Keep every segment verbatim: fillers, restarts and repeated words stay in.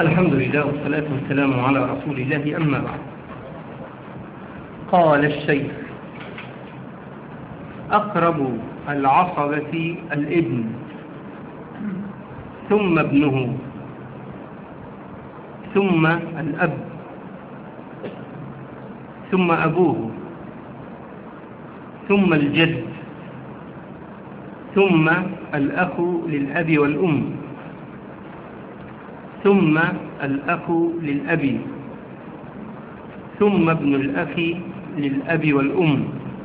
الحمد لله والصلاة والسلام على رسول الله، أما بعد. قال الشيخ: أقرب العصبة الابن، ثم ابنه، ثم الأب، ثم أبوه، ثم الجد، ثم الأخ للأب والأم، ثم الأخ للأب، ثم ابن الأخ للأب والأم،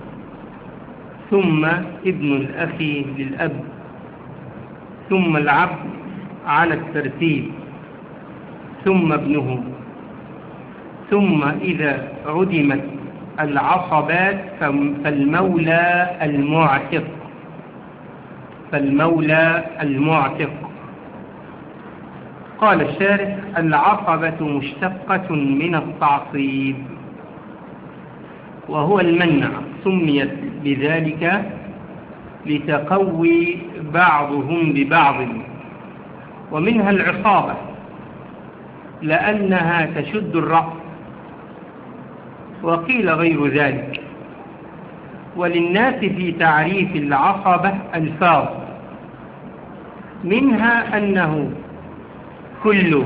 ثم ابن الأخ للأب، ثم العبد على الترتيب، ثم ابنه. ثم إذا عدمت العصبات فالمولى المعتق فالمولى المعتق قال الشارح: العصبة مشتقة من التعصيب، وهو المنع، سميت بذلك لتقوي بعضهم ببعض، ومنها العصابة لأنها تشد الرأس، وقيل غير ذلك. وللناس في تعريف العصبة ألفاظ، منها أنه كل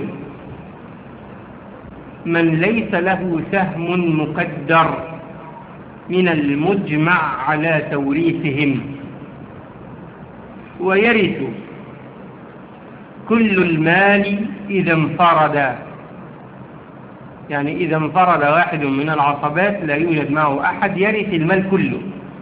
من ليس له سهم مقدر من المجمع على توريثهم، ويرث كل المال إذا انفرد، يعني إذا انفرد واحد من العصبات لا يوجد معه أحد يرث المال كله،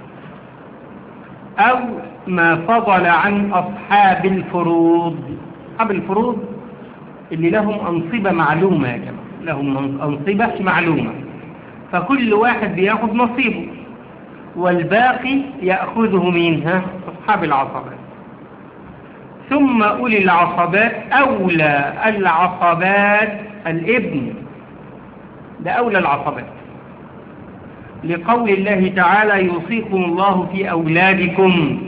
أو ما فضل عن أصحاب الفروض. أصحاب الفروض اللي لهم أنصبة معلومة، يا جماعة لهم أنصبة معلومة، فكل واحد بيأخذ نصيبه، والباقي يأخذه منها أصحاب العصبات. ثم أولي العصبات، أولى العصبات الابن، ده أولى العصبات، لقول الله تعالى: يوصيكم الله في أولادكم.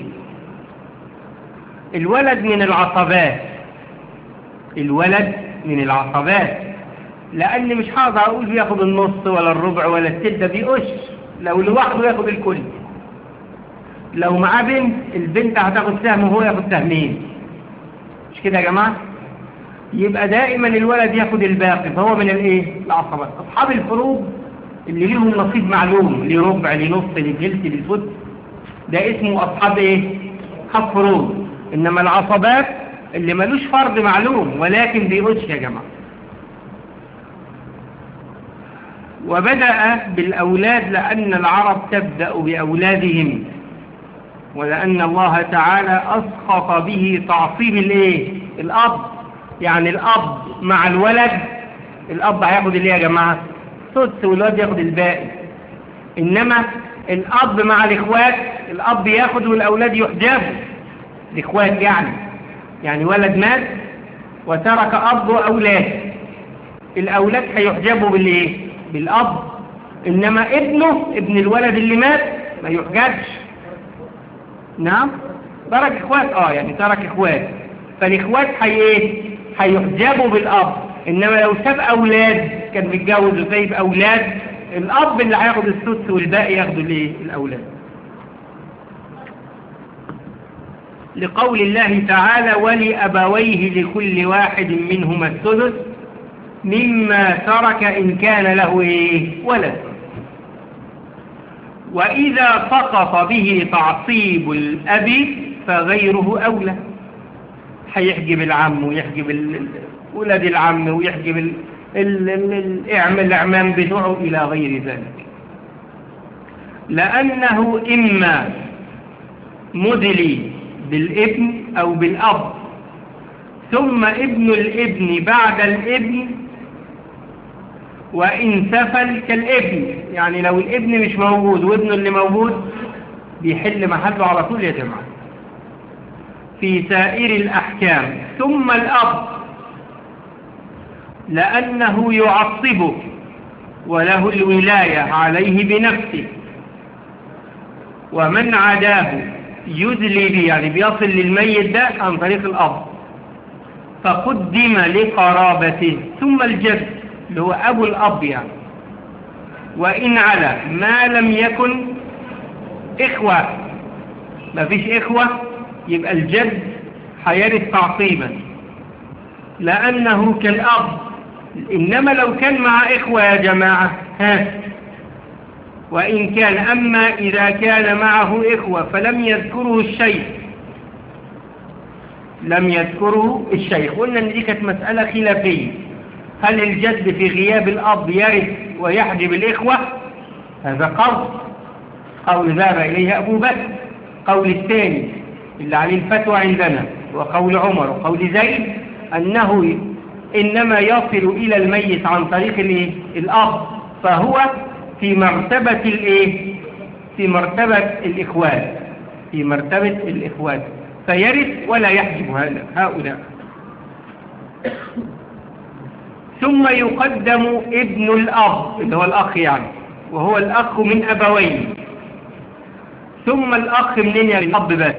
الولد من العصبات، الولد من العصبات، لأن مش هقدر أقول بياخد النص ولا الربع ولا التلت، بيقش، لو لوحده ياخد الكل. لو معاه بنت، البنت هتاخد سهم وهو ياخد سهمين، مش كده يا جماعة؟ يبقى دائما الولد ياخد الباقي، فهو من الايه؟ العصبات. أصحاب الفروض اللي ليهم نصيب معلوم، لربع لنص لثلث لسدس، ده اسمه أصحاب ايه؟ أصحاب فروض. إنما العصبات اللي ملوش فرض معلوم ولكن بيقولش يا جماعة. وبدأ بالأولاد لأن العرب تبدأ بأولادهم، ولأن الله تعالى أسقط به تعصيب الايه؟ الأب. يعني الأب مع الولد، الأب هياخد الايه يا جماعة؟ سدس، والولد ياخد الباقي. إنما الأب مع الإخوات، الأب ياخد والأولاد يحجبوا، الإخوات يعني يعني ولد مات وترك أب وأولاد، الأولاد هيحجبوا بالإيه؟ بالأب. إنما ابنه، ابن الولد اللي مات، ما يحجبش. نعم، ترك إخوات، آه يعني ترك إخوات، فالإخوات هي إيه؟ هيحجبوا بالأب. إنما لو ساب أولاد، كان متجوز وسايب أولاد، الأب اللي هياخد السدس والباقي ياخدوا الإيه؟ الأولاد. لقول الله تعالى: ولأبويه لكل واحد منهما السدس مما ترك إن كان له إيه؟ ولد. وإذا سقط به تعصيب الأب فغيره أولى، هيحجب العم ويحجب ولد العم ويحجب الإعمام بتوعه إلى غير ذلك، لأنه إما مدلي بالابن أو بالأب، ثم ابن الابن بعد الابن، وإن سفل كالابن، يعني لو الابن مش موجود وابنه اللي موجود بيحل محله على طول يا جماعة في سائر الأحكام. ثم الأب لأنه يعصبه وله الولاية عليه بنفسه، ومن عداه يدلي به، يعني بيصل للميت ده عن طريق الأب، فقدم لقرابته ثم الجد اللي هو أبو الأب يعني. وإن على ما لم يكن إخوة، ما فيش إخوة، يبقى الجد هيرث تعصيبا لأنه كالأب. إنما لو كان مع إخوة يا جماعة ها، وإن كان، أما إذا كان معه إخوة فلم يذكره الشيخ، لم يذكره الشيخ. قلنا إن دي كانت مسألة خلافية، هل الجد في غياب الأب يرث ويحجب الإخوة؟ هذا قول قول ذهب إليه أبو بكر. قول الثاني اللي عليه الفتوى عندنا وقول عمر وقول زيد أنه إنما يصل إلى الميت عن طريق الإيه؟ الأب، فهو في مرتبة الإيه؟ في مرتبة الإخوات، في مرتبة الإخوات، فيرث ولا يحجب هؤلاء. ثم يقدم ابن الأب اللي هو الأخ يعني، وهو الأخ من أبوين. ثم الأخ منين يعني؟ الأب بس.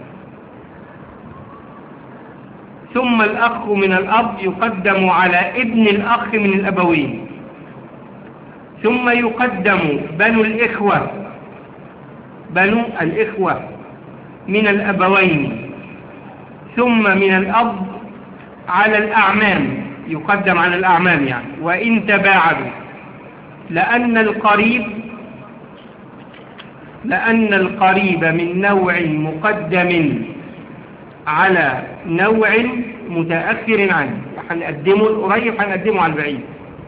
ثم الأخ من الأب يقدم على ابن الأخ من الأبوين. ثم يقدم بنو الإخوة، بنو الإخوة من الأبوين. ثم من الأب على الأعمام، يقدم على الأعمام يعني، وإن تباعدوا، لأن القريب لأن القريب من نوع مقدم على نوع متأخر عنه، هنقدمه القريب هنقدمه على البعيد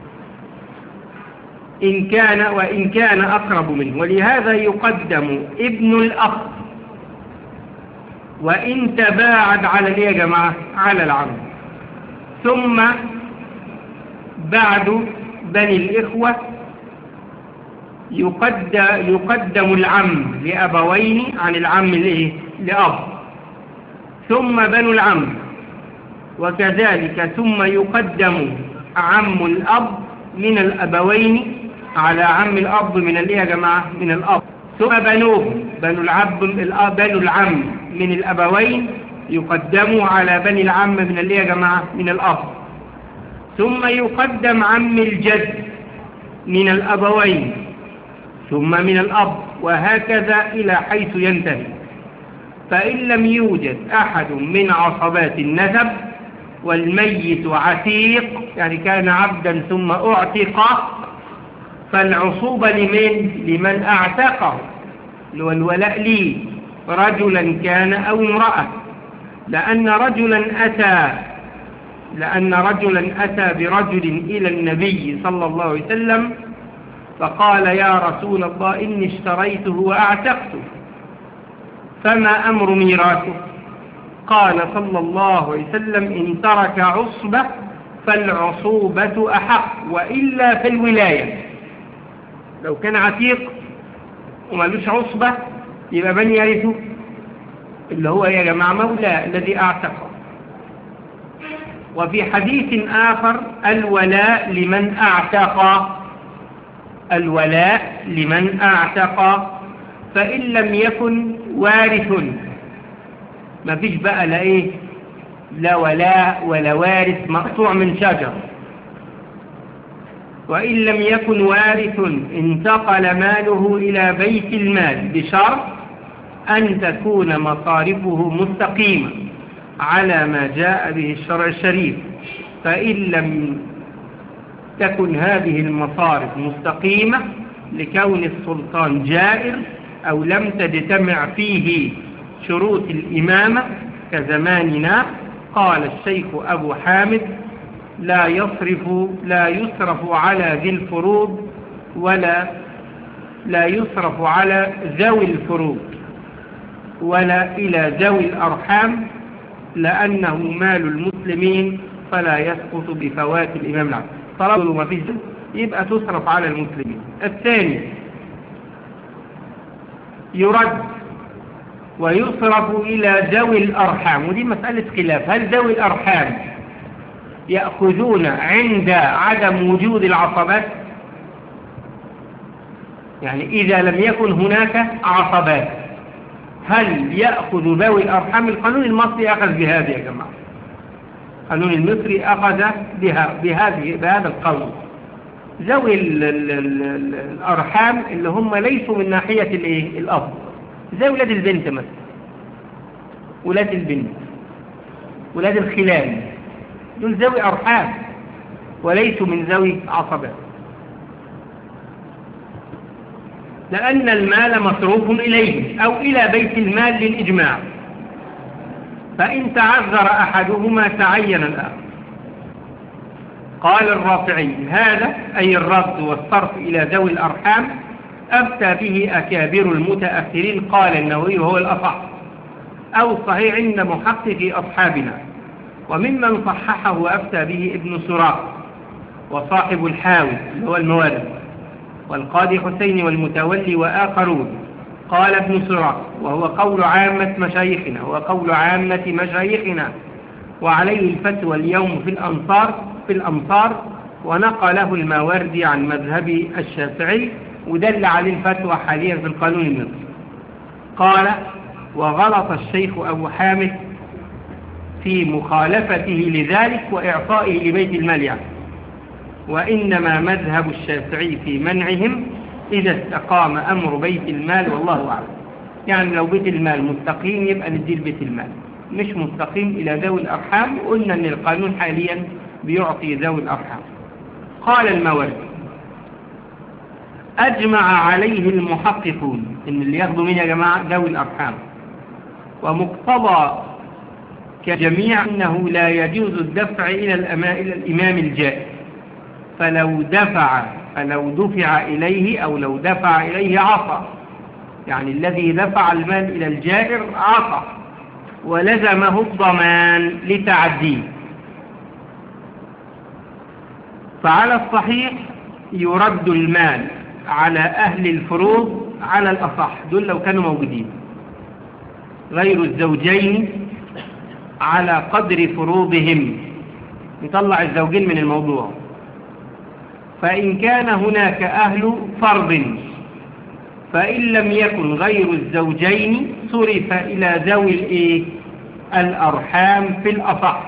إن كان وإن كان أقرب منه. ولهذا يقدم ابن الأخ وإن تباعد على ليه يا جماعة؟ على العم. ثم بعد بني الإخوة يقدم, يقدم العم لأبوين عن العم لإيه؟ لأب. ثم بنو العم، وكذلك ثم يقدم عم الأب من الأبوين على عم الأب من الإيه يا جماعة؟ من الأب. ثم بنوه، بنو العب بنو العم من الأبوين يقدموا على بني العم من الإيه يا جماعة؟ من الأب. ثم يقدم عم الجد من الأبوين ثم من الأب، وهكذا إلى حيث ينتهي. فإن لم يوجد أحد من عصبات النسب والميت عتيق، يعني كان عبدا ثم أعتق، فالعصوبة لمن؟ لمن أعتقه، والولاء لي رجلا كان أو امرأة. لأن رجلا أتى لأن رجلا أتى برجل إلى النبي صلى الله عليه وسلم فقال: يا رسول الله إني اشتريته وأعتقته، فما أمر ميراثه؟ قال صلى الله عليه وسلم: إن ترك عصبة فالعصوبة أحق، وإلا فالولاية. لو كان عتيق ومالوش عصبة يبقى من يرثه؟ اللي هو يا جماعة مولاه الذي أعتقه. وفي حديث آخر: الولاء لمن أعتق، الولاء لمن أعتق. فإن لم يكن وارث، ما فيش بقى لا إيه، لا ولاء ولا وارث، مقطوع من شجر. وإن لم يكن وارث انتقل ماله إلى بيت المال بشرط أن تكون مصارفه مستقيمة على ما جاء به الشرع الشريف. فإن لم تكن هذه المصارف مستقيمة لكون السلطان جائر أو لم تجتمع فيه شروط الإمامة كزماننا، قال الشيخ أبو حامد: لا يصرف لا يصرف على ذي الفروض ولا لا يصرف على ذوي الفروض ولا إلى ذوي الأرحام، لأنه مال المسلمين فلا يسقط بفوات الإمام العام. طلبوا ما فيش يبقى تصرف على المسلمين. الثاني يرد ويصرف إلى ذوي الأرحام، ودي مسألة خلاف. هل ذوي الأرحام يأخذون عند عدم وجود العصبات؟ يعني إذا لم يكن هناك عصبات هل يأخذ ذوي الأرحام؟ القانون المصري أخذ بهذا يا جماعة، القانون المصري أخذ بها بهذه بهذا القول. ذوي ال ال ال ال الأرحام اللي هم ليسوا من ناحية الايه الأب، زي ولاد البنت مثلا، ولاد البنت، ولاد الخلان، دول ذوي أرحام وليسوا من ذوي عصبات، لأن المال مصروف إليه أو إلى بيت المال للإجماع، فإن تعذر أحدهما تعين الآخر. قال الرافعي: هذا أي الرد والصرف إلى ذوي الأرحام أفتى به أكابر المتأخرين، قال النووي وهو الأصح أو الصحيح عند محقق أصحابنا، وممن صححه وأفتى به ابن سراق وصاحب الحاوي اللي هو الموارد والقاضي حسين والمتولي وآخرون. قال ابن سراق: وهو قول عامة مشايخنا وقول عامة مشايخنا، وعليه الفتوى اليوم في الأمصار في الأمصار ونقله الماوردي عن مذهب الشافعي، ودل عليه الفتوى حاليا في القانون المصري. قال: وغلط الشيخ أبو حامد في مخالفته لذلك وإعطائه لبيت المال يعني، وإنما مذهب الشافعي في منعهم إذا استقام أمر بيت المال، والله أعلم. يعني لو بيت المال مستقيم يبقى ندير بيت المال، مش مستقيم إلى ذوي الأرحام، وقلنا أن القانون حاليا بيعطي ذوي الأرحام. قال الماوردي: أجمع عليه المحققون، إن اللي ياخدوا مين يا جماعة؟ ذوي الأرحام. ومقتضى كجميع أنه لا يجوز الدفع إلى الإمام الجائر، فلو دفع فلو دفع إليه أو لو دفع إليه عصى، يعني الذي دفع المال إلى الجائر عصى ولزمه الضمان لتعديه. فعلى الصحيح يرد المال على أهل الفروض على الأصح، دول لو كانوا موجودين، غير الزوجين على قدر فروضهم، يطلع الزوجين من الموضوع. فإن كان هناك أهل فرض، فإن لم يكن غير الزوجين صرف إلى ذوي الإيه؟ الأرحام في الأصح.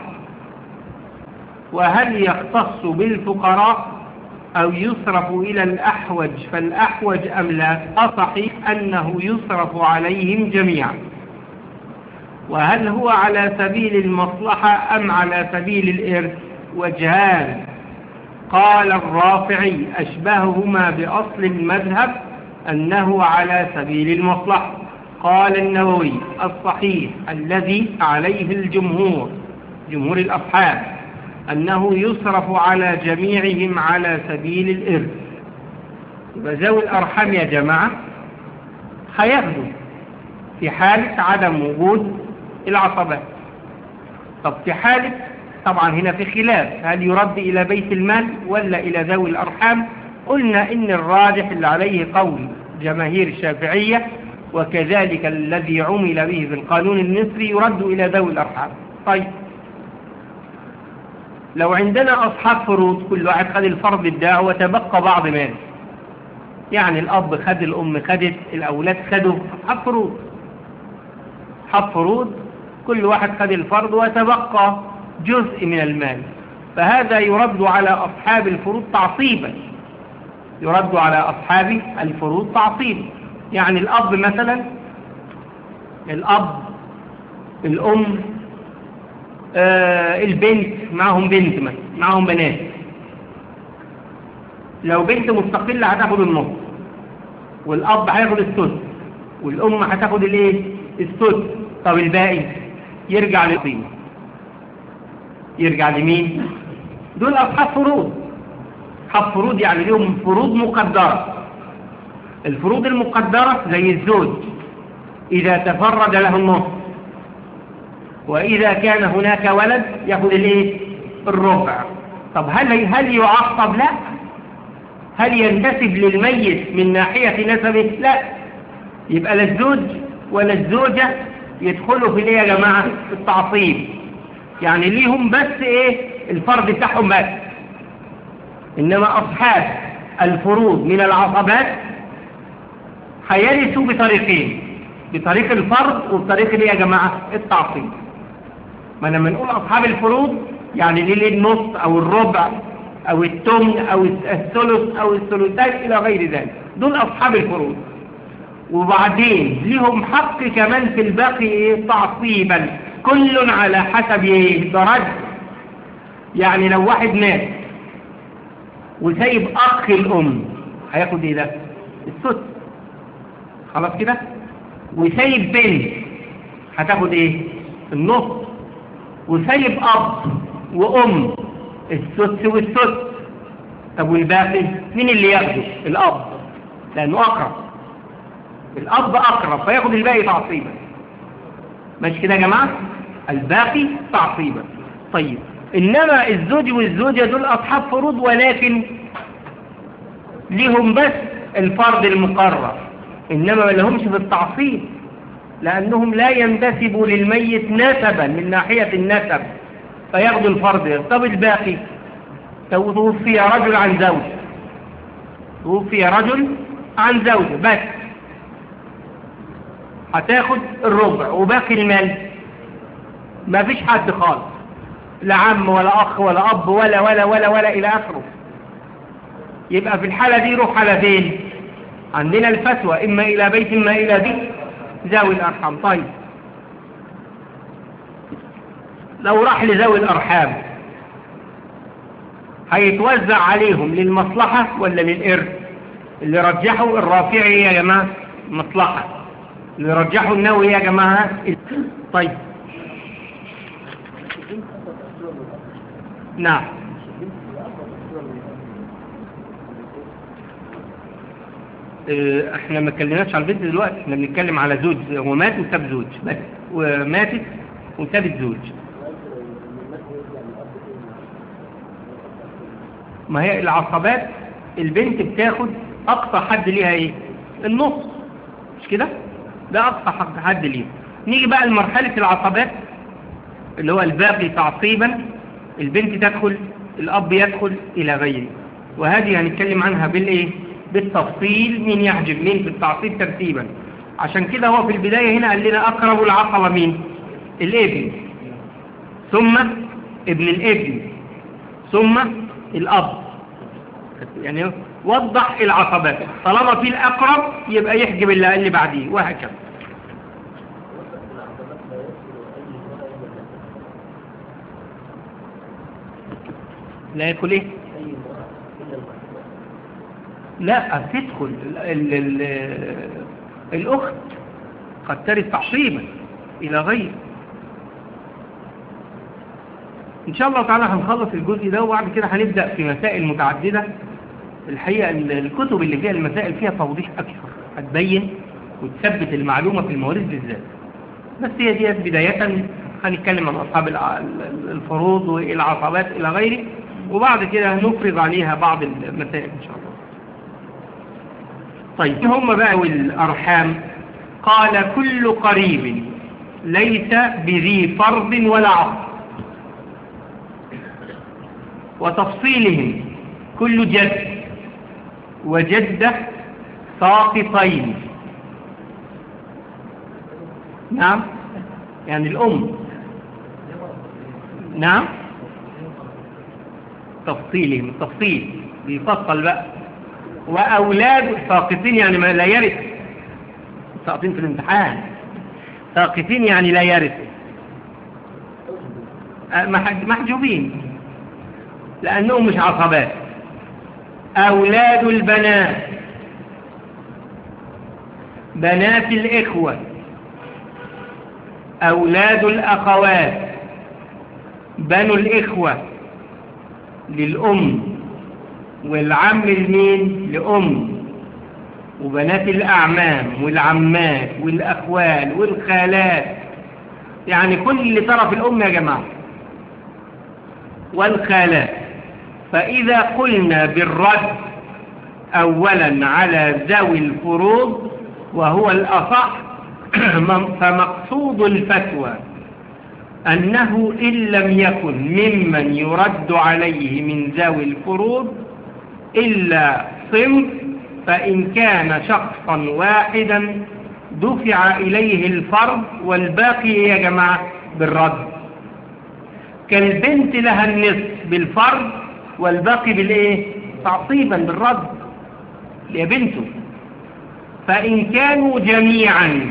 وهل يختص بالفقراء أو يصرف إلى الأحوج فالأحوج أم لا؟ الصحيح أنه يصرف عليهم جميعا. وهل هو على سبيل المصلحة أم على سبيل الإرث؟ وجهان. قال الرافعي: أشبههما بأصل المذهب أنه على سبيل المصلحة. قال النووي: الصحيح الذي عليه الجمهور جمهور الأصحاب أنه يصرف على جميعهم على سبيل الإرث. يبقى ذوي الأرحام يا جماعة هياخدوا في حالة عدم وجود العصبات. طب في حالة، طبعا هنا في خلاف، هل يرد إلى بيت المال ولا إلى ذوي الأرحام؟ قلنا إن الراجح اللي عليه قول جماهير الشافعية وكذلك الذي عمل به في القانون المصري يرد إلى ذوي الأرحام. طيب لو عندنا أصحاب فروض، كل واحد خد الفرض بتاعه وتبقى بعض مال، يعني الأب خد، الأم خدت، الأولاد خدوا، أصحاب فروض أصحاب فروض كل واحد خد الفرض وتبقى جزء من المال، فهذا يرد على أصحاب الفروض تعصيبا، يرد على أصحاب الفروض تعصيبا. يعني الأب مثلا، الأب، الأم، آه البنت، معهم بنت مثلا، معهم بنات، لو بنت مستقلة هتاخد النص، والأب هياخد السدس، والأم هتاخد الايه؟ السدس. طب الباقي يرجع للقيمة، يرجع لمين؟ دول أصحاب فروض. أصحاب فروض يعني لهم فروض مقدرة. الفروض المقدرة زي الزوج، إذا تفرد له النص، وإذا كان هناك ولد يأخذ الايه؟ الربع. طب هل هل يعصب؟ لا. هل ينتسب للميت من ناحية نسبه؟ لا. يبقى لا الزوج ولا الزوجة يدخلوا في ايه يا جماعة؟ التعصيب. يعني ليهم بس ايه؟ الفرض بتاعهم بس. انما اصحاب الفروض من العصبات هيرثوا بطريقين، بطريق الفرض وبطريق ايه يا جماعة؟ التعصيب. ما لما نقول اصحاب الفروض يعني ليه النص أو الربع أو الثمن أو الثلث أو الثلثين إلى غير ذلك، دول أصحاب الفروض. وبعدين لهم حق كمان في الباقي إيه؟ تعصيبا، كل على حسب إيه؟ درجة. يعني لو واحد مات وسايب أخ الأم هياخد إيه ده؟ السدس، خلاص كده. وسايب بنت هتاخد إيه؟ النص. وسايب أب وأم السدس والسدس. طب والباقي مين اللي ياخده؟ الأب، لأنه أقرب، الأب أقرب فياخد الباقي تعصيبا. ماشي كده يا جماعة؟ الباقي تعصيبا. طيب إنما الزوج والزوجة دول أصحاب فروض، ولكن لهم بس الفرض المقرر، إنما ما لهمش في التعصيب، لأنهم لا ينتسبوا للميت نسبا من ناحية النسب فياخدوا الفرض. طب الباقي توفي رجل عن زوج، توفي رجل عن زوج بس هتاخد الربع، وباقي المال ما فيش حد خالص، لا عم ولا أخ ولا أب ولا ولا ولا ولا إلى آخره. يبقى في الحالة دي روح على فين؟ عندنا الفتوى إما إلى بيت إما إلى دي ذوي الأرحام. طيب لو راح لذوي الأرحام هيتوزع عليهم للمصلحة ولا للإرث؟ اللي رجحوا الرافعي يا جماعة مصلحة، اللي رجحوا النووي يا جماعة. طيب نعم، احنا ما اتكلمناش على البنت دلوقتي، احنا بنتكلم على زوج هو مات وساب زوج بس، وماتت وسابت زوج. ما هي العصبات البنت بتاخد اقصى حد ليها ايه؟ النص، مش كده؟ ده اقصى حد ليها. نيجي بقى لمرحلة العصبات اللي هو الباقي تعصيبا، البنت تدخل، الاب يدخل الى غيره، وهذه هنتكلم عنها بالايه؟ بالتفصيل، مين يحجب مين في التعصيب ترتيبا. عشان كده هو في البداية هنا قال لنا اقرب العصبة مين؟ الابن، ثم ابن الابن، ثم الاب. يعني وضح العصبات، طالما في الاقرب يبقى يحجب اللي قال لي بعديه، وهكذا. لا يدخل ايه؟ لا تدخل ال ال الاخت قد ترث تعصيبا الى غير. ان شاء الله تعالى هنخلص الجزء ده، وبعد كده هنبدأ في مسائل متعددة. الحقيقة الكتب اللي فيها المسائل فيها توضيح اكثر، هتبين وتثبت المعلومة في المواريث بالذات. بس هي دي بداية هنتكلم عن اصحاب الفروض والعصبات الى غيره، وبعد كده هنفرض عليها بعض المسائل ان شاء الله. طيب هم بقى والارحام، قال كل قريب ليس بذي فرض ولا عصب، وتفصيلهم كل جد وجدة ساقطين. نعم، يعني الأم. نعم، تفصيلهم، تفصيل بيفصل بقى. وأولاد ساقطين يعني ما لا يرث، ساقطين في الامتحان، ساقطين يعني لا يرث، محجوبين لأنهم مش عصبات. أولاد البنات، بنات الإخوة، أولاد الأخوات، بنو الإخوة للأم، والعم المين لأم، وبنات الأعمام والعمات والأخوال والخالات، يعني كل اللي طرف الأم يا جماعة، والخالات. فإذا قلنا بالرد أولا على ذوي الفروض وهو الأصح، فمقصود الفتوى أنه إن لم يكن ممن يرد عليه من ذوي الفروض إلا صنف، فإن كان شخصا واحدا دفع إليه الفرض، والباقي يا جماعة بالرد. كالبنت لها النصف بالفرض والباقي بالايه تعصيبا بالرد يا بنته. فإن كانوا جميعا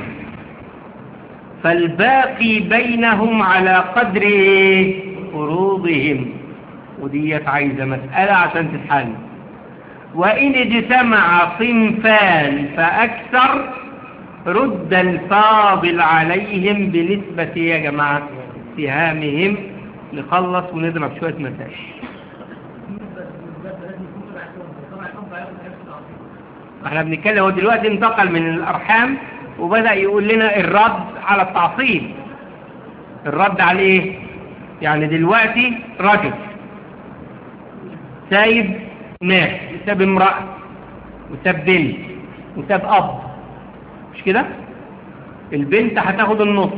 فالباقي بينهم على قدر فروضهم، وديت عايزة مسألة عشان تتحل. وإن اجتمع صنفان فأكثر رد الفاضل عليهم بنسبة يا جماعة سهامهم. نخلص ونضرب شوية مسائل. احنا بنتكلم، هو دلوقتي انتقل من الأرحام وبدأ يقول لنا الرد على التعصيب. الرد على ايه؟ يعني دلوقتي رجل سايب ناس، وساب امرأة وساب بنت وساب أب، مش كده؟ البنت هتاخد النص،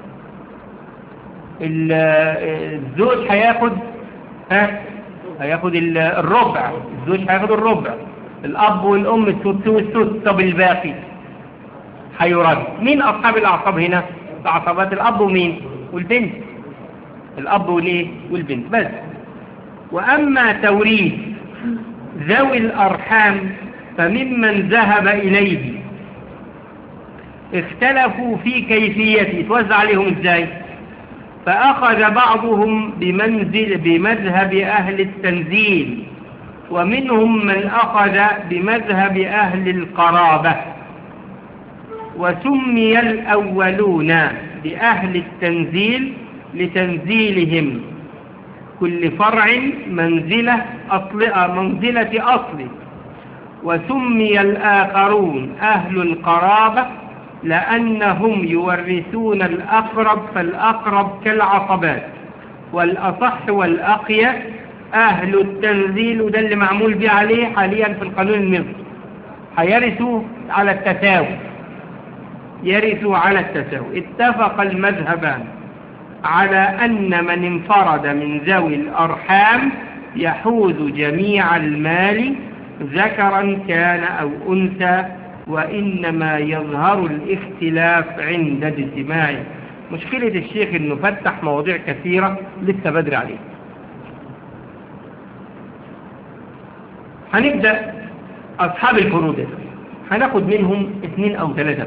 الزوج هياخد ها هياخد الربع، الزوج هياخد الربع، الأب والأم السدس والسدس. طب الباقي هيرد. مين أصحاب الأعصاب هنا؟ عصبات الأب ومين؟ والبنت. الأب والإيه؟ والبنت بس. وأما توريث ذوي الأرحام فممن ذهب إليه اختلفوا في كيفيته، توزع عليهم ازاي. فأخذ بعضهم بمنزل بمذهب أهل التنزيل، ومنهم من أخذ بمذهب أهل القرابة. وسمي الأولون بأهل التنزيل لتنزيلهم كل فرع منزلة أصل منزلة أصله، وسمي الآخرون أهل القرابة لأنهم يورثون الأقرب، فالأقرب كالعصبات. والأصح والأقية أهل التنزيل، وده اللي معمول به عليه حاليا في القانون المصري، هيرثوا على التساوي، يرثوا على التساوي. اتفق المذهبان على أن من انفرد من ذوي الأرحام يحوز جميع المال ذكرا كان أو أنثى، وإنما يظهر الاختلاف عند اجتماعه. مشكلة الشيخ إنه فتح مواضيع كثيرة لسه بدري عليه. هنبدأ أصحاب الفروض، هناخد منهم اثنين أو ثلاثة.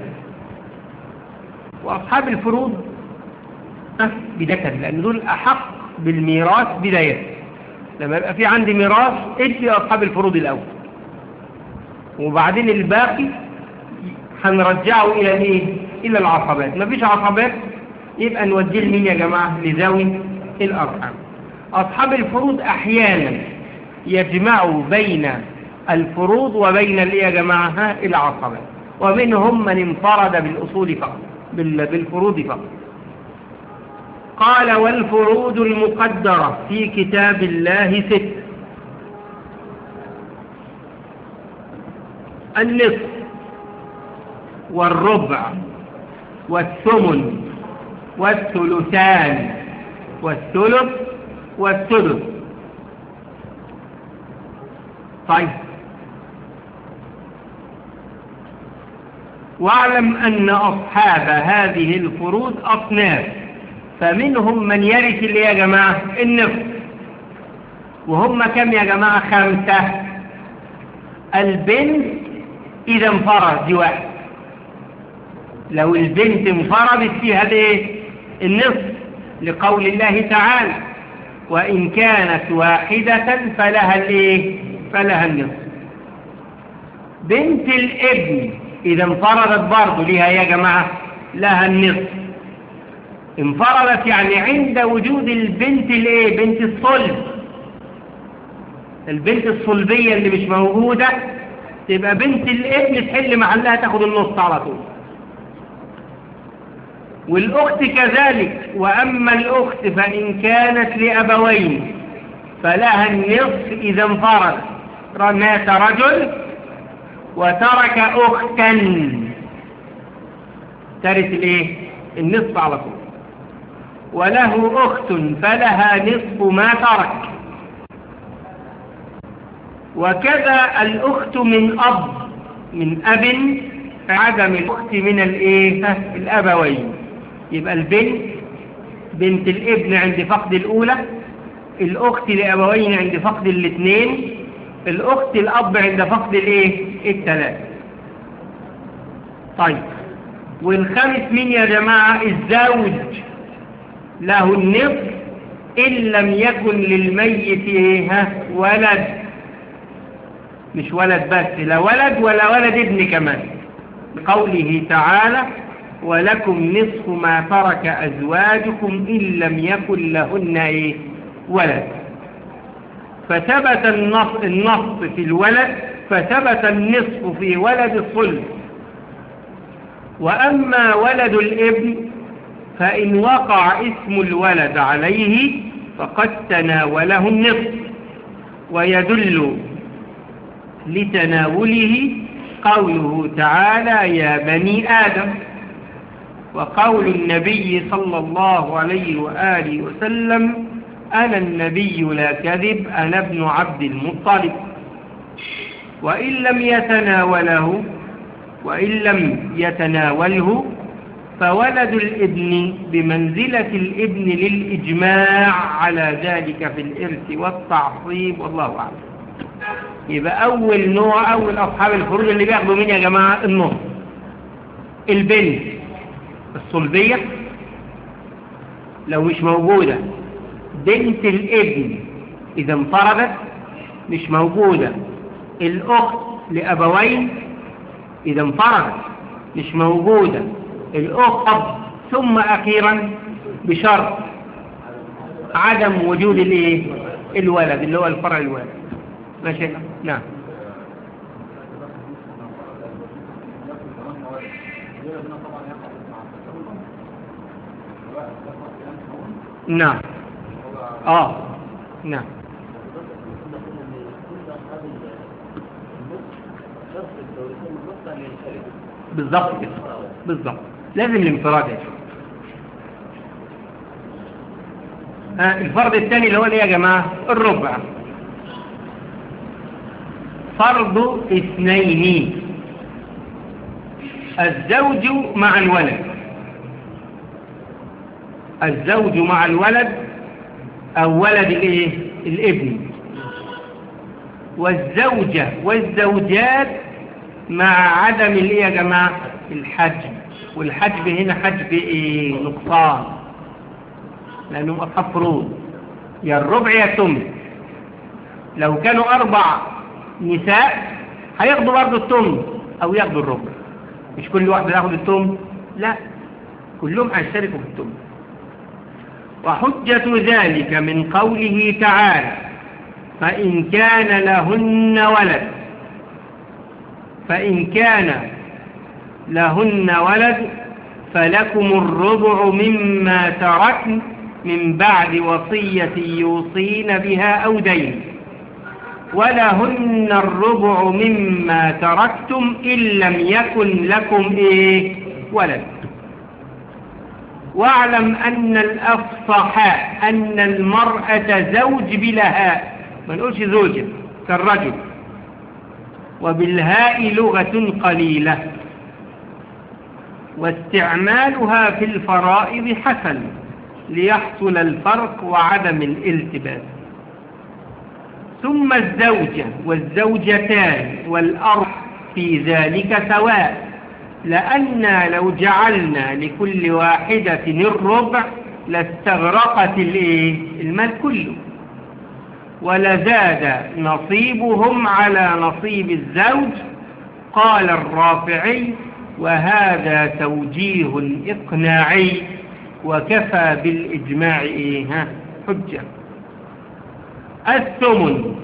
وأصحاب الفروض بداية لأن دول أحق بالميراث بداية. لما يبقى في عندي ميراث ادي أصحاب الفروض الأول، وبعدين الباقي هنرجعه إلى إيه؟ إلى العصبات. مفيش عصبات يبقى نوديه لمين يا جماعة؟ لذوي الأرحام. أصحاب الفروض أحيانا يجمعوا بين الفروض وبين الإيه يا جماعة؟ ها العصبات. ومنهم من انفرد بالأصول فقط، بالفروض فقط. قال والفروض المقدرة في كتاب الله ست: النصف والربع والثمن والثلثان والثلث والثلث. طيب، واعلم أن أصحاب هذه الفروض أصناف، فمنهم من يرث اللي يا جماعة النصف، وهم كم يا جماعة؟ خمسة. البنت إذا انفرد دي واحد، لو البنت انفردت فيها الايه؟ النصف، لقول الله تعالى وإن كانت واحدة فلها الايه؟ فلها النصف. بنت الابن إذا انفردت برضه لها يا جماعة لها النصف. انفردت يعني عند وجود البنت الايه؟ بنت الصلب، البنت الصلبية اللي مش موجودة تبقى بنت الابن تحل محلها تاخد النص على طول. والأخت كذلك. وأما الأخت فإن كانت لأبوين فلها النصف إذا انفرد. مات رجل وترك أختا ترث الايه؟ النصف على طول. وله أخت فلها نصف ما ترك. وكذا الأخت من أب من أب عدم الأخت من الايه؟ الأبوين. يبقى البنت بنت الابن عند فقد الأولى، الأخت لأبوين عند فقد الاثنين، الأخت الأب عند فقد الايه الثلاث. طيب والخامس مين يا جماعة؟ الزوج له النصف إن لم يكن للميت ايه ولد، مش ولد بس، لا ولد ولا ولد ابن كمان، بقوله تعالى ولكم نصف ما ترك أزواجكم إن لم يكن لهن إيه ولد. فثبت النص, النص في الولد، فثبت النصف في ولد الصلب. وأما ولد الابن فإن وقع اسم الولد عليه فقد تناوله النصف، ويدل لتناوله قوله تعالى يا بني آدم، وقول النبي صلى الله عليه وآله وسلم أنا النبي لا كذب أنا ابن عبد المطلب. وإن لم يتناوله وإن لم يتناوله فولد الابن بمنزلة الابن للإجماع على ذلك في الإرث والتعصيب، والله أعلم. يبقى أول نوع، أول أصحاب الفروض اللي بياخدوا مين يا جماعة؟ النص. البنت الصلبية لو مش موجودة، بنت الابن إذا انفردت مش موجودة، الأخت لأبوين إذا انفردت مش موجودة، الأخت أب، ثم أخيرا بشرط عدم وجود الايه الولد اللي هو الفرع الولد. ماشي. نعم. نعم. اه نعم. بالضبط كده، بالضبط، لازم الانفراد يا شيخ. آه الفرض الثاني اللي هو ايه يا جماعه؟ الربع. فرض اثنين، الزوج مع الولد، الزوج مع الولد او ولد الايه الابن، والزوجة والزوجات مع عدم الايه يا جماعة الحجب. والحجب هنا حجب ايه؟ نقصان، لانهم اصحاب فروض، يا الربع يا الثمن. لو كانوا اربع نساء هياخدوا برضه الثمن او ياخدوا الربع، مش كل واحد ياخد الثمن، لا كلهم هيشتركوا في الثمن. وحجة ذلك من قوله تعالى فإن كان لهن ولد، فإن كان لهن ولد فلكم الربع مما تركن من بعد وصية يوصين بها أو دين، ولهن الربع مما تركتم إن لم يكن لكم إيه ولد. واعلم أن الأفصح أن المرأة زوج بلهاء، ما نقولش زوجة كالرجل، وبالهاء لغة قليلة، واستعمالها في الفرائض حسن ليحصل الفرق وعدم الالتباس. ثم الزوجة والزوجتان والأرض في ذلك سواء، لأننا لو جعلنا لكل واحدة الربع لاستغرقت المال كله، ولزاد نصيبهم على نصيب الزوج. قال الرافعي وهذا توجيه إقناعي وكفى بالإجماع إيه حجة. الثمن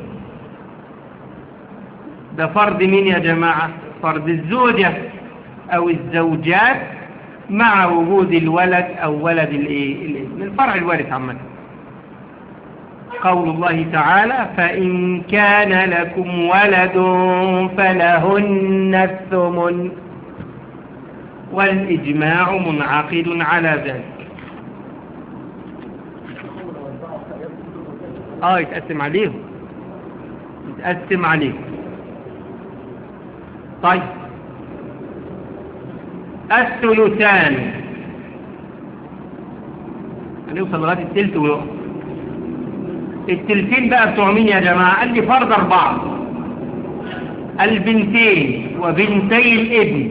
ده فرض مين يا جماعة؟ فرض الزوجة أو الزوجات مع وجود الولد أو ولد الإيه من فرع الوارث عامة. قول الله تعالى فإن كان لكم ولد فلهن الثمن، والإجماع منعقد على ذلك. آه يتقسم عليهم، يتقسم عليهم. طيب الثلثان هنوصل لغاية التلت ونقف. التلتين بقى بتوع مين يا جماعة؟ قال لي فرض أربعة، البنتين وبنتي الابن.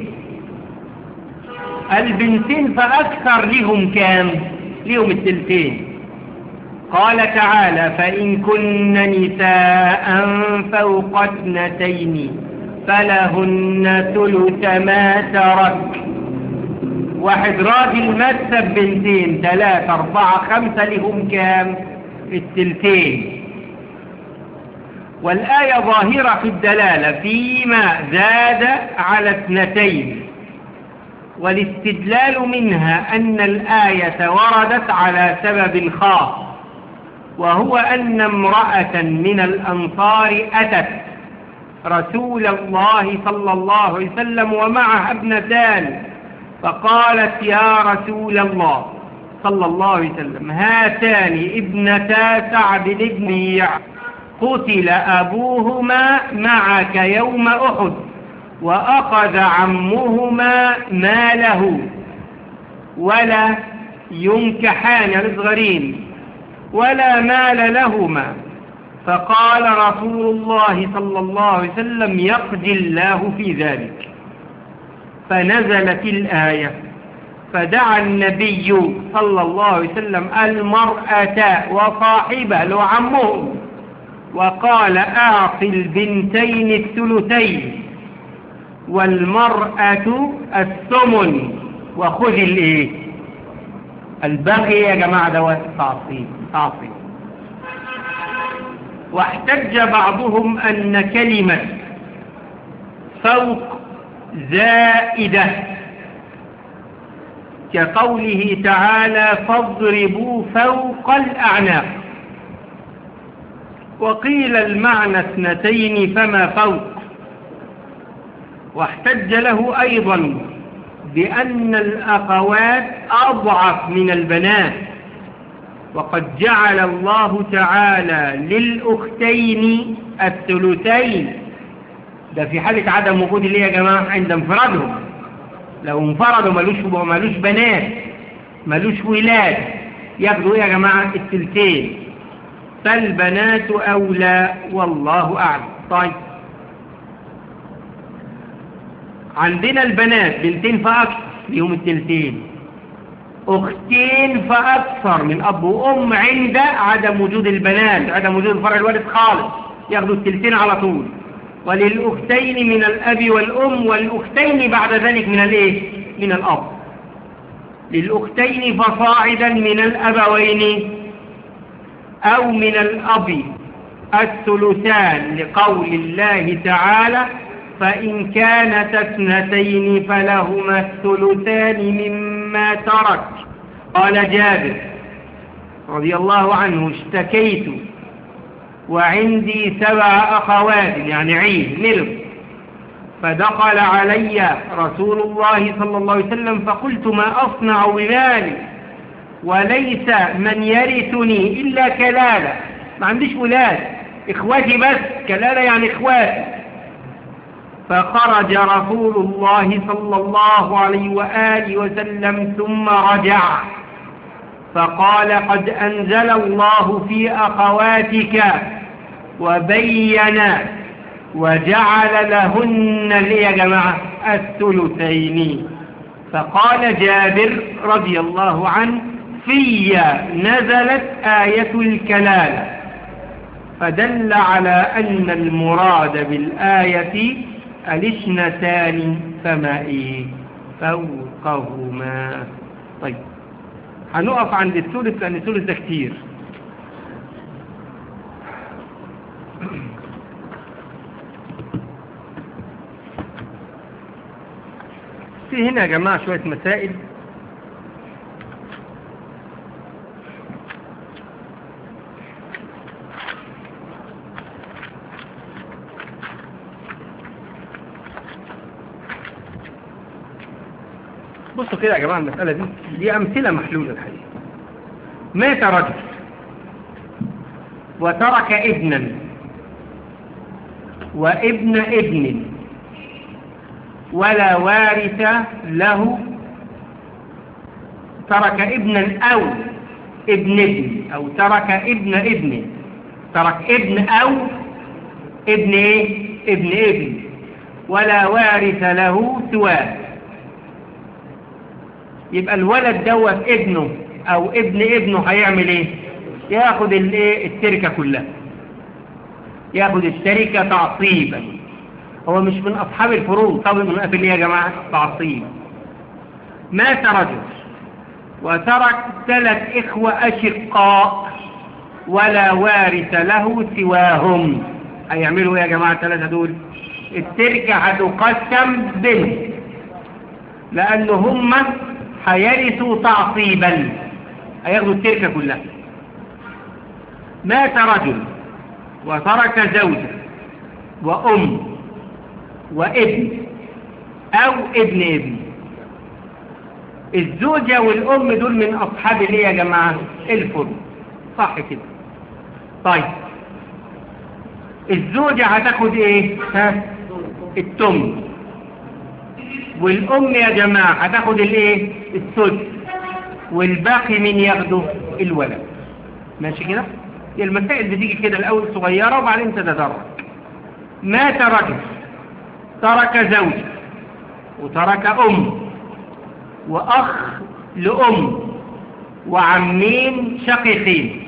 البنتين فأكثر لهم كام؟ لهم التلتين. قال تعالى فإن كن نساء فوق اثنتين فلهن ثلث ما ترك. واحد راجل مات بنتين، ثلاثة أربعة خمسة لهم كام؟ التلتين. والآية ظاهرة في الدلالة فيما زاد على اثنتين، والاستدلال منها أن الآية وردت على سبب خاص، وهو أن امرأة من الأنصار أتت رسول الله صلى الله عليه وسلم ومعها ابنتان، فقالت يا رسول الله صلى الله عليه وسلم هاتان ابنتا سعد بن ربيعة قتل أبوهما معك يوم أحد وأخذ عمهما ماله ولا ينكحان الصغيرين ولا مال لهما. فقال رسول الله صلى الله عليه وسلم يقضي الله في ذلك. فنزلت الآية فدعا النبي صلى الله عليه وسلم المرأة وصاحبه له عمه وقال أعط البنتين الثلثين والمرأة الثمن وخذ الايه الباقي يا جماعة دوات تعصيب تعصيب. واحتج بعضهم أن كلمة فوق زائدة كقوله تعالى فاضربوا فوق الأعناق، وقيل المعنى اثنتين فما فوق. واحتج له أيضا بأن الأخوات أضعف من البنات، وقد جعل الله تعالى للأختين الثلثين، ده في حالة عدم وجود اللي يا جماعة عند انفرادهم. لو انفردوا ملوش ملوش بنات ملوش ولاد ياخدوا ايه يا جماعة؟ الثلثين. فالبنات أولى والله أعلم. طيب عندنا البنات بنتين فأكثر ليهم الثلثين، أختين فأكثر من أب وأم عند عدم وجود البنات عدم وجود الفرع الوارث خالص ياخدوا الثلثين على طول. وللأختين من الأب والأم، والأختين بعد ذلك من الإيه؟ من الأب. للأختين فصاعدا من الأبوين أو من الأب الثلثان لقول الله تعالى فإن كانت اثنتين فلهما الثلثان مما ترك. قال جابر رضي الله عنه اشتكيت وعندي سبع أخوات يعني عيد نلف، فدخل علي رسول الله صلى الله عليه وسلم فقلت ما أصنع بمالي وليس من يرثني إلا كلالة، ما عنديش ولاد إخواتي بس، كلالة يعني إخواتي. فخرج رسول الله صلى الله عليه وآله وسلم ثم رجع فقال قد أنزل الله في أخواتك وبين وجعل لهن لي يا جماعة الثلثين. فقال جابر رضي الله عنه في نزلت آية الكلالة، فدل على أن المراد بالآية الاثنتان فما إيه فوقهما. طيب هنقف عند الثلث لأن الثلث ده كتير. في هنا يا جماعة شوية مسائل بصوا كده يا جماعة المسألة دي دي أمثلة محلولة الحقيقة. مات رجل وترك ابنا وابن ابن ولا وارث له، ترك ابنا أو ابن ابن أو ترك ابن ابن، ترك ابن أو ابن ايه؟ ابن ابن، ولا وارث له سواه. يبقى الولد دوت ابنه او ابن ابنه هيعمل ايه؟ ياخد الايه؟ التركة كلها، ياخد التركة تعصيبا. هو مش من اصحاب الفروض. طب من قبل ايه يا جماعة؟ تعصيب. مات رجل وترك ثلاث اخوة اشقاء ولا وارث له سواهم، هيعملوا ايه يا جماعة الثلاثة دول؟ التركة هتقسم بينهم، لأن هم هيرثوا تعصيبا، هياخدوا التركة كلها. مات رجل وترك زوجة وأم وابن أو ابن ابن. الزوجة والأم دول من أصحاب الايه يا جماعة؟ الفرض، صح كده؟ طيب الزوجة هتاخد ايه؟ ها؟ التمن. والأم يا جماعة هتاخد الايه؟ السدس. والباقي من ياخده؟ الولد. ماشي كده؟ المسائل بتيجي كده الأول صغيرة وبعدين تتدرج. مات رجل ترك زوجة وترك أم وأخ لأم وعمين شقيقين.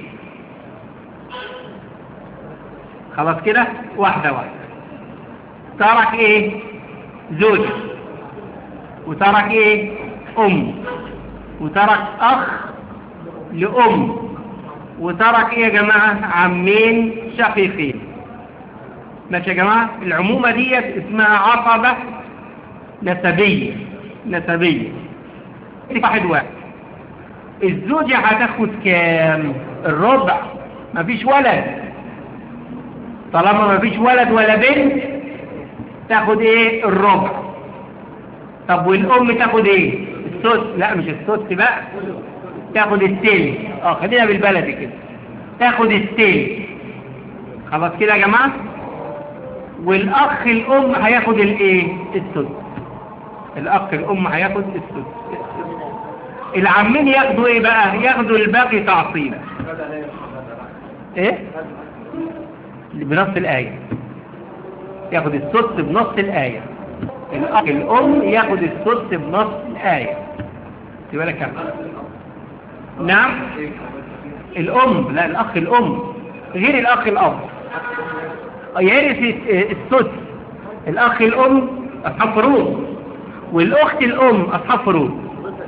خلاص كده؟ واحدة واحدة. ترك ايه؟ زوجة وترك ايه؟ ام وترك اخ لام وترك ايه يا جماعة؟ عمين شقيقين. ماشي يا جماعة؟ العمومة دي اسمها عصبة نسبية. نسبية واحد واحد. الزوجة هتاخد كام؟ الربع. مفيش ولد، طالما مفيش ولد ولا بنت تاخد ايه؟ الربع. طب والام تاخد ايه؟ السدس. لا مش السدس بقى، تاخد التلت. اه خلينا بالبلدي كده، تاخد التلت. خلاص كده يا جماعه؟ والاخ الام هياخد الايه؟ السدس. الاخ الام هياخد السدس. العمين ياخدوا ايه بقى؟ ياخدوا الباقي تعصيبا. ايه؟ بنص الايه، ياخد السدس بنص الايه. الاخ الام ياخد السدس بنص الايه. تبقى لك كام؟ نعم الام. لا الاخ الام غير الاخ الاب، يرث السدس. الاخ الام اصحاب فروض والاخت الام اصحاب فروض.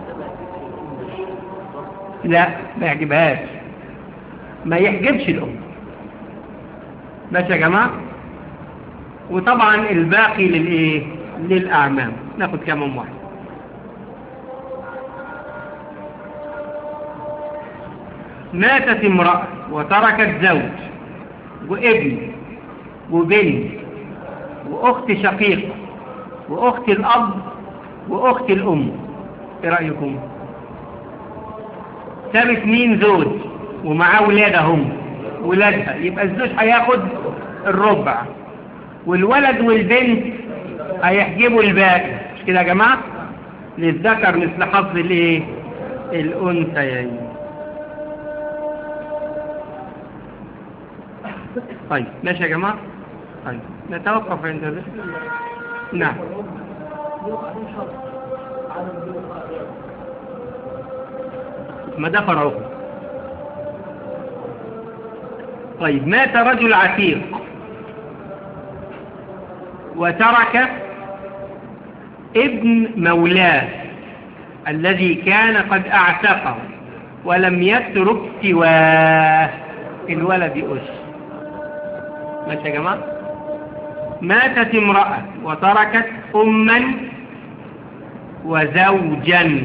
لا ما يعجبهاش، ما يحجبش الام. ماشي يا جماعه؟ وطبعا الباقي للايه؟ للاعمام. ناخد كمان واحد. ماتت امرأة وتركت زوج وابن وبنت واخت شقيقة واخت الاب واخت الام. ايه رأيكم؟ سابت مين؟ زوج ومعاه ولادهم ولادها. يبقى الزوج هياخد الربع والولد والبنت هيحجبوا الباقي. مش كده يا جماعة؟ للذكر مثل حظ الايه؟ الانثيين. طيب ماشي يا جماعة؟ طيب نتوقف عند هذا. نعم ما ده فرعه. طيب مات رجل عتيق وترك ابن مولاه الذي كان قد اعتقه ولم يترك سواه. الولد يؤش. ماشي يا جماعة؟ ماتت امرأة وتركت أما وزوجا.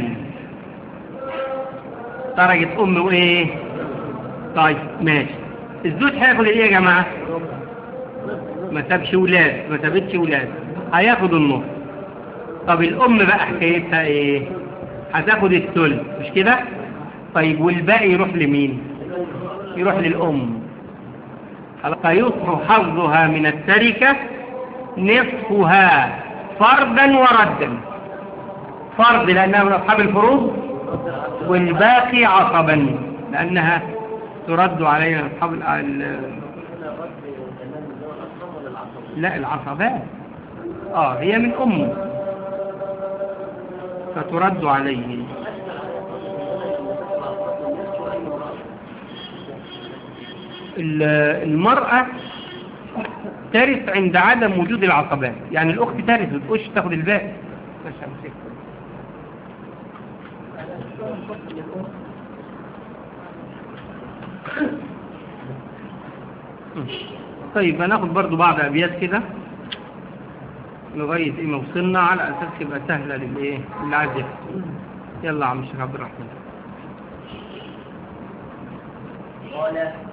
تركت أم وإيه؟ طيب ماشي. الزوج هياخد ايه يا جماعة؟ ما سابش ولاد، ما سابتش ولاد، هياخد النص. طب الأم بقى حكايتها ايه؟ هتاخد الثلث. مش كده؟ طيب والباقي يروح لمين؟ يروح للأم. فيصبح حظها من التركة نصفها فردا وردا. فرد لأنها من أصحاب الفروض والباقي عصبا. لأنها ترد علينا أصحاب ال لا العصبات آه هي من أمه فترد عليه. المرأة ترث عند عدم وجود العصبات، يعني الأخت ترث وتقولش تاخد الباقي. طيب هناخد برضو بعض أبيات كده لغاية إيه ما وصلنا، على أساس يبقى سهلة للإيه اللي عايز يفهم. يلا عم الشيخ عبد الرحمن. قال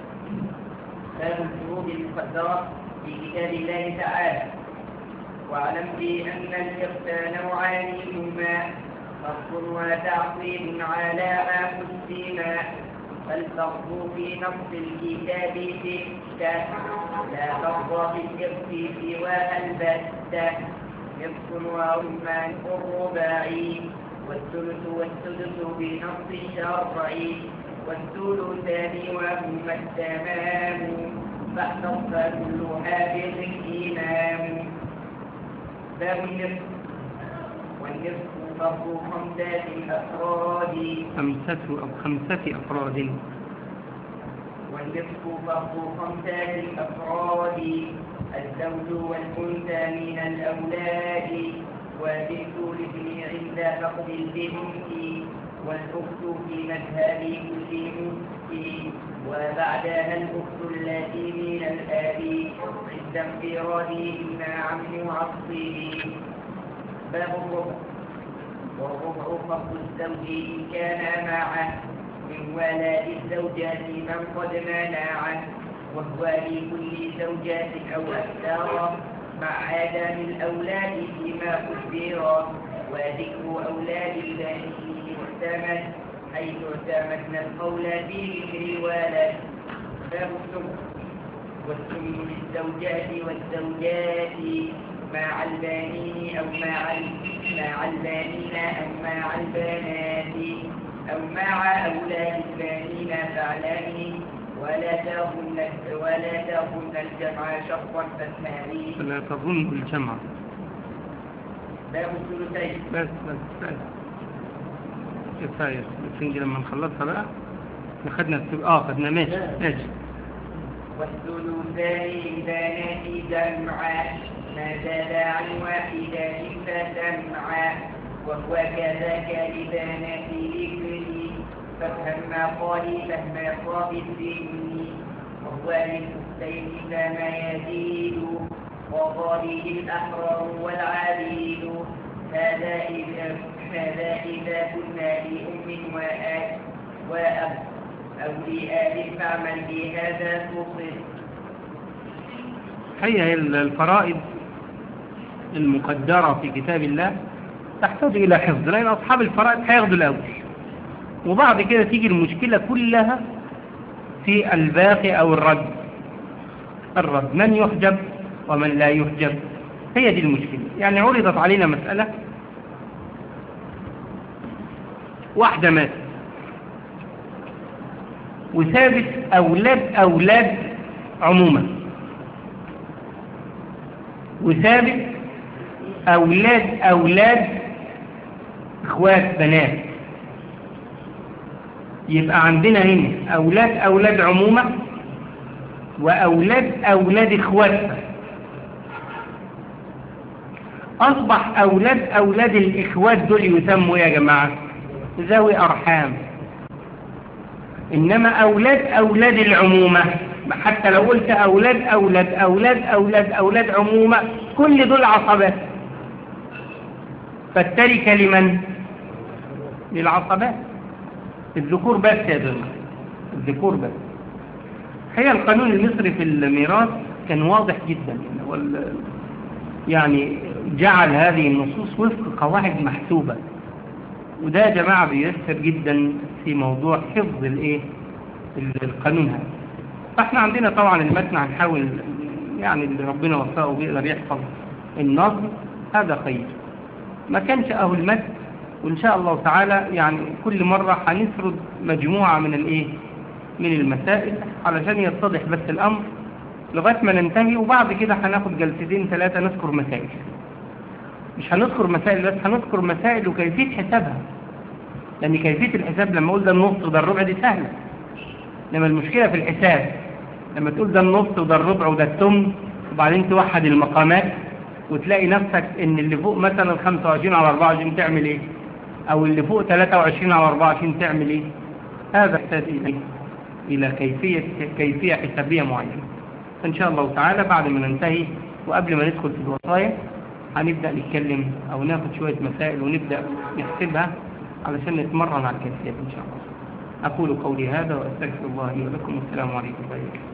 باب الفروض المقدرة في كتاب الله تعالى. واعلم بأن الإرث نوعان هما فرض وتعصيب على ما قسم، فالفرض في نص الكتاب ستة لا فرض في الإرث سوى البتة، نصف ورمان الرباعي والثلث والسدس بنص الشرعي والثلثان وهما التمام، فاحفظ كل حافظ إمام. باب النصف. والنصف فرض خمسة أفراد خمسة أو خمسة أفراد والنصف فرض خمسة أفراد الزوج والأنثى من الأولاد، وبنت الابن عند فقد البنت، والأخت في مذهب كل مفتي، وبعدها الأخت التي من الآب عند انفرادهن عن معصب. باب الربع. والربع فرض الزوج إن كان معه من ولاد الزوجات من قد منعه، وهو لكل زوجات أو أكثر مع عدم الأولاد فيما قدر، وذكر أولاد البنين يعتمد حيث اعتمدنا القول في ذكر ولد. باب السمن. والسمن للزوجات والزوجات مع البنين أو مع مع البنين أو مع البنات أو مع أولاد البنين فاعلمي ولا تظن ولا تظن الجمع شرطا فاسمعي. لا تظن الجمع. باب الثلثين. بس بس بس كفاية بس لما نخلصها بقى ناخدنا السبق. اه خدنا ماشي ماشي. والثلثان البنات جمعا ما زاد عن واحدة فسمعا، وهو كذاك لبنات لكلي فافهم ما قالي فهم صاب الذهن، وهو للأختين فما يزيد وقاله الأحرار والعبيد. هذا إذا هذا إذا كنا لأم وأب وأب أو لآب فاعمل بهذا تصل. هي الفرائض المقدرة في كتاب الله تحتاج إلى حفظ، لأن أصحاب الفرائض هياخدوا الأول، وبعد كده تيجي المشكلة كلها في الباقي أو الرد. الرد من يحجب ومن لا يحجب، هي دي المشكلة. يعني عرضت علينا مسألة، واحدة ماتت وثابت أولاد أولاد عموما، وثابت أولاد أولاد إخوات بنات، يبقى عندنا هنا أولاد أولاد عمومة وأولاد أولاد إخواتها. أصبح أولاد أولاد الإخوات دول يسموا يا جماعة ذوي أرحام، إنما أولاد أولاد العمومة حتى لو قلت أولاد أولاد أولاد أولاد أولاد عمومة كل دول عصبات، فالتركة لمن؟ للعصبات، الذكور بس يا جماعة، الذكور بس. هي القانون المصري في الميراث كان واضح جدا، يعني جعل هذه النصوص وفق قواعد محسوبة، وده يا جماعة بيأثر جدا في موضوع حفظ الايه القانون هذا. فاحنا عندنا طبعا المتن هنحاول يعني اللي ربنا وفقه بيقدر يحفظ النظم هذا خير، ما كانش اهو المتن، وان شاء الله تعالى يعني كل مرة هنسرد مجموعة من الايه من المسائل علشان يتضح بس الأمر لغاية ما ننتهي، وبعد كده هناخد جلستين ثلاثة نذكر مسائل. مش هنذكر مسائل بس، هنذكر مسائل وكيفية حسابها، لأن كيفية الحساب لما أقول ده النص وده الربع دي سهلة، لما المشكلة في الحساب لما تقول ده النص وده الربع وده الثمن، وبعدين توحد المقامات وتلاقي نفسك ان اللي فوق مثلا خمسة وعشرين على أربعة وعشرين تعمل ايه، او اللي فوق ثلاثة وعشرين على أربعة وعشرين تعمل ايه. هذا يحتاج الى الى كيفية كيفية حسابية معينة. ان شاء الله تعالى بعد ما ننتهي وقبل ما ندخل في الوصايا هنبدأ نتكلم او ناخد شوية مسائل ونبدأ نحسبها علشان نتمرن على الكيفيات ان شاء الله. اقول قولي هذا واستغفر الله لي ولكم، والسلام عليكم ورحمة الله وبركاته.